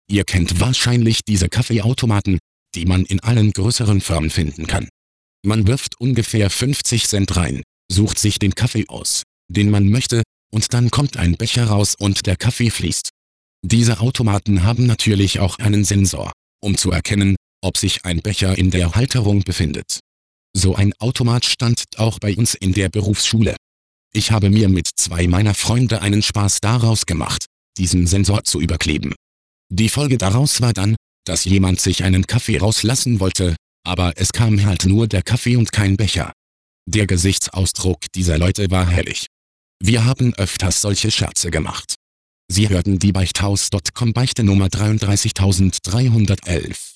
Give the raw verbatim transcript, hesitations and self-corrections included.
Ihr kennt wahrscheinlich diese Kaffeeautomaten, die man in allen größeren Firmen finden kann. Man wirft ungefähr fünfzig Cent rein, sucht sich den Kaffee aus, den man möchte, und dann kommt ein Becher raus und der Kaffee fließt. Diese Automaten haben natürlich auch einen Sensor, um zu erkennen, ob sich ein Becher in der Halterung befindet. So ein Automat stand auch bei uns in der Berufsschule. Ich habe mir mit zwei meiner Freunde einen Spaß daraus gemacht, diesen Sensor zu überkleben. Die Folge daraus war dann, dass jemand sich einen Kaffee rauslassen wollte, aber es kam halt nur der Kaffee und kein Becher. Der Gesichtsausdruck dieser Leute war herrlich. Wir haben öfters solche Scherze gemacht. Sie hörten die Beichthaus Punkt com Beichte Nummer dreiunddreißigtausenddreihundertelf.